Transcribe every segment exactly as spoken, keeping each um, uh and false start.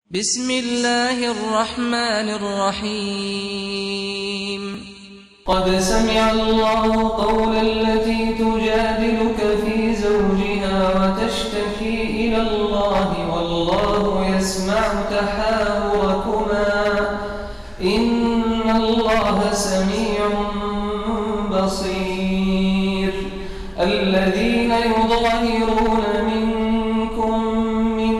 بسم الله الرحمن الرحيم قد سمع الله قول التي تجادلك في زوجها وتشتكي إلى الله والله يسمع تحاوركما إن الله سميع بصير. الذين يظاهرون منكم من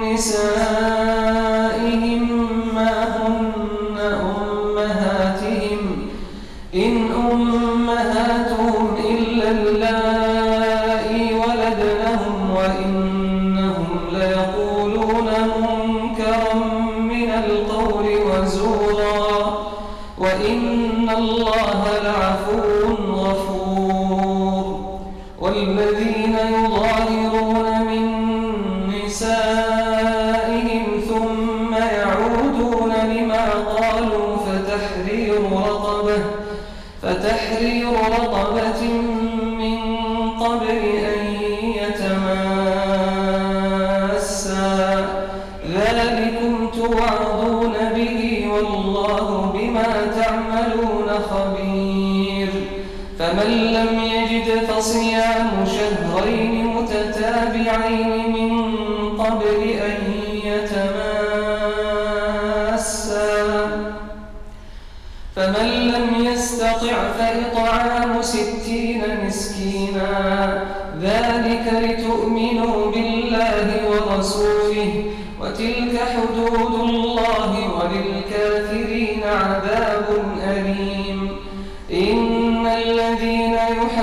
نسائهم ما هن أمهاتهم إن أمهاتهم إلا اللائي ولدنهم وإنهم ليقولون منكرا من القول وزورا وإن الله لعفو غفور. والذين يظاهرون من نسائهم ثم يعودون لما قالوا فتحرير رقبة فتحرير رقبة من قبل أن يتماسا ذلكم توعظون به والله بما تعملون خبير. فمن لم يجد فصيام شهرين متتابعين من قبل أن يتماسا فمن لم يستطع فإطعام ستين مسكينا ذلك لتؤمنوا بالله ورسوله وتلك حدود الله وللكافرين عذاب أليم. إن الذين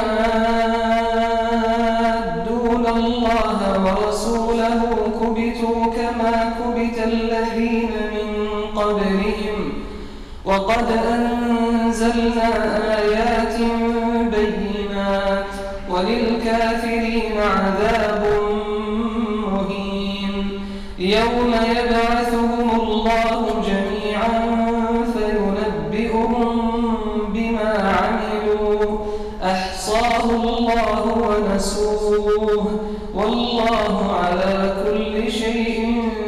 يحادون الله ورسوله كبتوا كما كبت الذين من قبلهم وقد أنزلنا آيات بينات وللكافرين عذاب مهين. يوم يبعثهم الله جميعا فينبئهم بما عملوا أحصاه الله ونسوه والله على كل شيء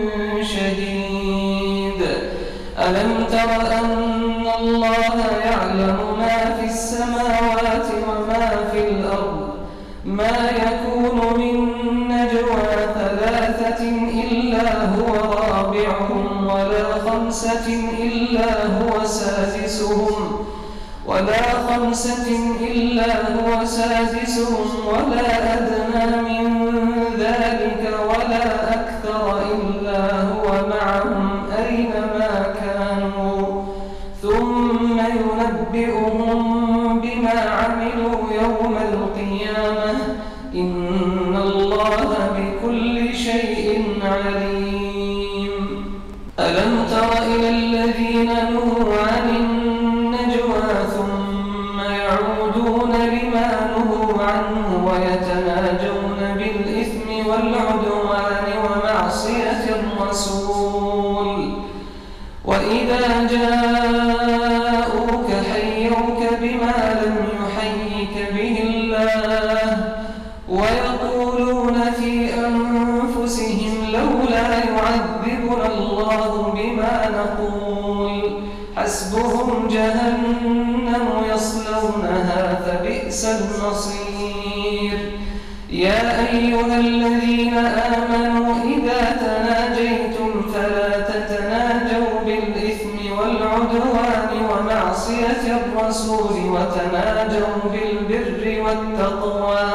شهيد. ألم تر أن الله يعلم ما في السماوات وما في الأرض ما يكون من نجوى ثلاثة إلا هو رابعهم ولا خمسة إلا هو سادسهم ولا خمسة إلا هو سادسهم ولا أدنى من ذلك ولا أكثر إلا هو معهم أينما كانوا ثم ينبئهم بما عملوا يوم القيامة إن الله بكل شيء عليم. ألم تر إلى الذين نهوا عن النجوى ثم يعودون لما نهوا عنه ويتناجون بالإثم والعدوان ومعصية الرسول وإذا جاءوك حيوك بما لم يحيك به الله ويقولون في أنفسهم لولا يعذبنا الله بما نقول حسبهم جهنم يصلونها فبئس المصير. يا أيها الذين آمنوا إذا تناجيتم فلا تتناجوا بالإثم والعدوان ومعصية الرسول وتناجوا بالبر والتقوى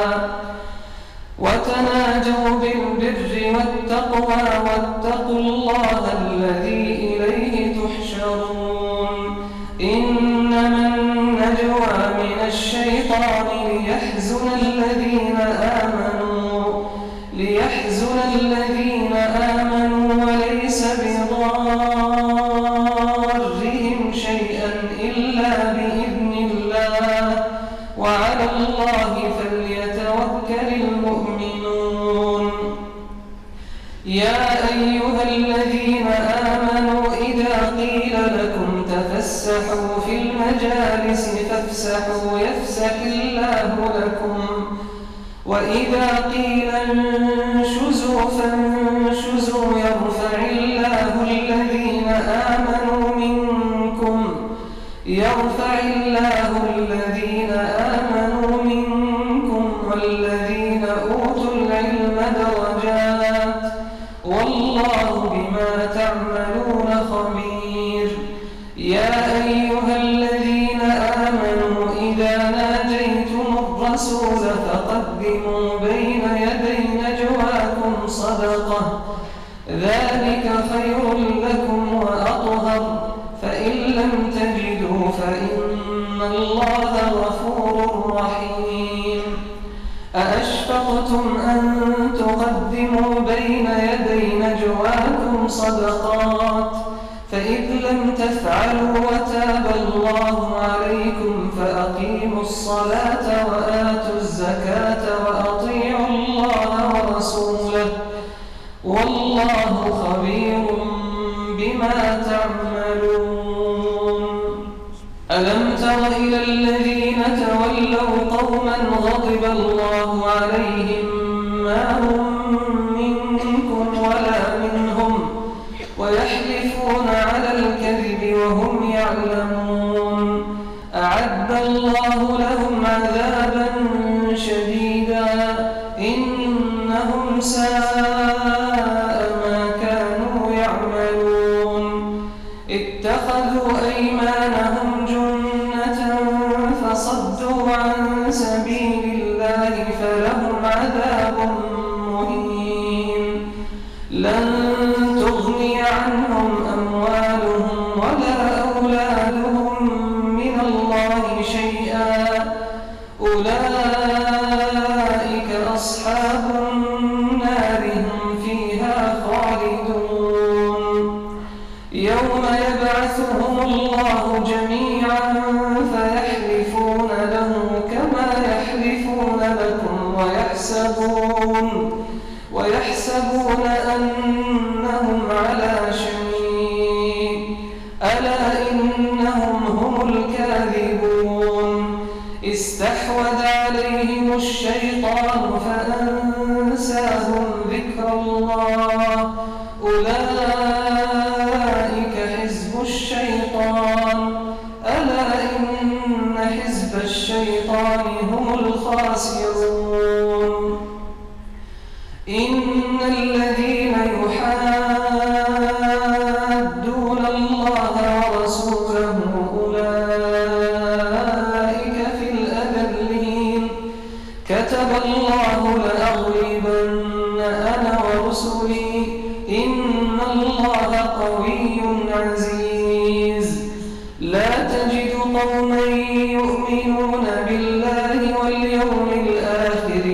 وتناجوا بالبر والتقوى واتقوا الله الذي إليه تحشرون. إنما النجوى من الشيطان ليحزن الذين آمنوا ليحزن الذين آمنوا وليس بضارهم شيئا إلا بإذن الله وعلى الله فليتوكل المؤمنون. يا أيها الذين آمنوا إذا قيل لكم تفسحوا في المجالس فافسحوا يفسح الله لكم وإذا قيل انشزوا فانشزوا يرفع الله الذين آمنوا منكم يرفع الله الذين آمنوا منكم والذين أوتوا العلم درجات والله بما تعملون خبير. يا أيها الذين آمنوا إذا ناجيتم الرسول فقدموا بين يدي نجواكم صدقة ذلك خير لكم وأطهر فإن لم تجدوا فإن الله غفور رحيم. أأشفقتم أن تقدموا بين يدي نجواكم صدقات فإذ لم تفعلوا وتاب الله عليكم فأقيموا الصلاة وآتوا الزكاة وأطيعوا الله ورسوله والله خبير بما تعملون. ألم تر إلى الذين تولوا قوما غضب الله عليهم ما هم منكم ولا منهم ويحلفون على الكذب وهم يعلمون أعد الله لهم عذابا شديدا إنهم ساء ما كانوا يعملون. اتخذوا أيمانهم جنة فصدوا عن سبيل الله فلهم عذاب مهين. لن تغني عنهم أموالهم ولا أولادهم من الله شيئا أولئك أصحاب النار هم فيها خالدون. يوم يبعثهم الله جميعا فيحلفون له كما يحلفون لكم ويحسبون ويحسبون أنهم على شيء ألا إنهم هم الكاذبون. استحوذ عليهم الشيطان فأنساهم ذكر الله أولئك حزب الشيطان ألا إن حزب الشيطان هم الخاسرون. إن الذين يحادون الله ورسوله أولئك في الأذلين. كتب الله لأغلبن أنا ورسلي إن الله قوي عزيز. لا تجد قوما يؤمنون بالله واليوم الآخر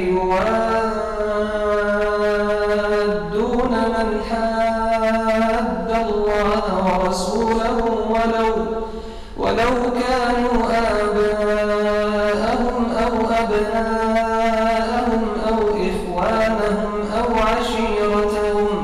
يوادون من حاد الله ورسوله ولو ولو كانوا آباءهم أو أبناءهم أو إخوانهم أو عشيرتهم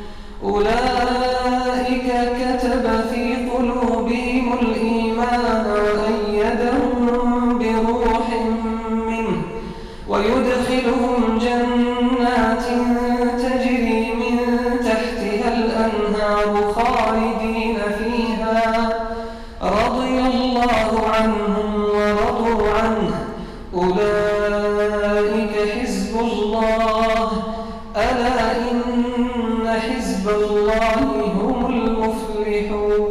أولئك كتب في قلوبهم الإيمان وأيدهم بروح منه ويدخلهم جنات تجري من تحتها الأنهار خالدين فيها رضي الله عنهم ورضوا عنه أولئك حزب الله ألا إن حزب الله هم المفلحون.